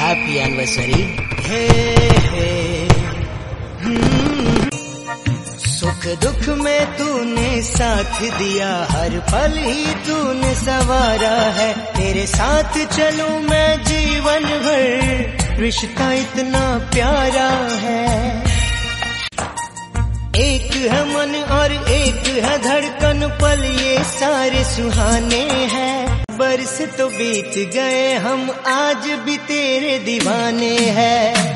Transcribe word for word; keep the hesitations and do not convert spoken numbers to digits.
Happy anniversary. हे हे सुख दुख में तूने साथ दिया, हर पल ही तूने संवारा है। तेरे साथ चलूं मैं जीवन भर, रिश्ता इतना प्यारा है। एक है मन और एक है धड़कन, पल ये सारे सुहाने हैं। बरस तो बीत गए हम आज भी तेरे दीवाने हैं।